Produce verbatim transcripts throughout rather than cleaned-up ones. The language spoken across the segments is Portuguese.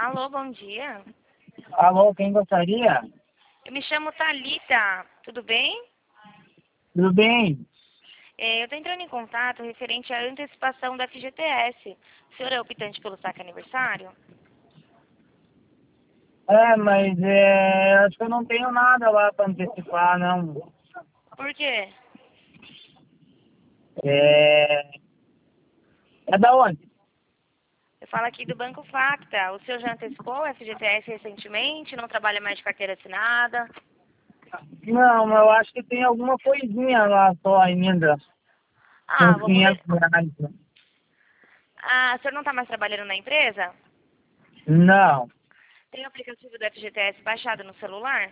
Alô, bom dia. Alô, quem gostaria? Eu me chamo Thalita, tudo bem? Tudo bem? É, eu estou entrando em contato referente à antecipação da F G T S. O senhor é optante pelo saque aniversário? É, mas é, acho que eu não tenho nada lá para antecipar, não. Por quê? É, é da onde? Eu falo aqui do Banco Facta. O senhor já antecipou a F G T S recentemente? Não trabalha mais de carteira assinada? Não, eu acho que tem alguma coisinha lá só ainda. Ah, Uns vamos ver. quinhentos reais. Ah, o senhor não está mais trabalhando na empresa? Não. Tem o aplicativo do F G T S baixado no celular?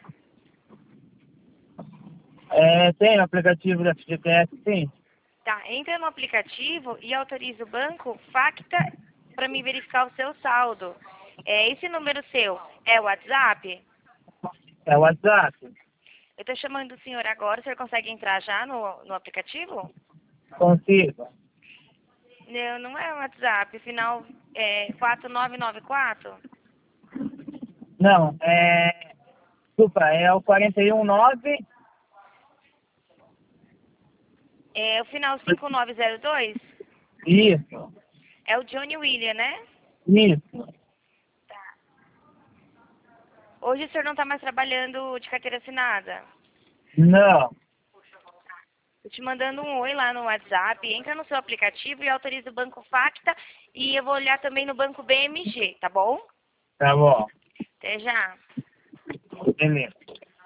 É, tem aplicativo da F G T S, sim. Tá, entra no aplicativo e autoriza o Banco Facta para me verificar o seu saldo. É, esse número seu é o WhatsApp? É o WhatsApp. Eu estou chamando o senhor agora, o senhor consegue entrar já no, no aplicativo? Consigo. Não, não é o WhatsApp, final é quatro nove nove quatro? Não, é... Desculpa, é o quarenta e um nove. É o final cinco nove zero dois? Isso. É o Johnny William, né? Isso. Tá. Hoje o senhor não está mais trabalhando de carteira assinada? Não. Estou te mandando um oi lá no WhatsApp, entra no seu aplicativo e autoriza o Banco Facta e eu vou olhar também no Banco B M G, tá bom? Tá bom. Até já. Beleza.